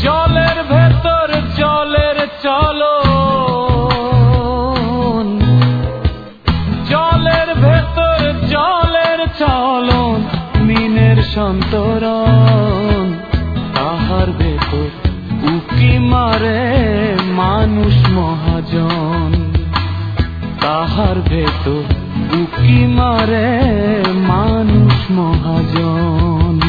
জলের ভেতর জলের চলন, জলের ভেতর জলের চলন, মিনের সন্তরণ, তাহার ভেতর উকি মারে মানুষ মহাজন, তাহার ভেতর উকি মারে মানুষ মহাজন।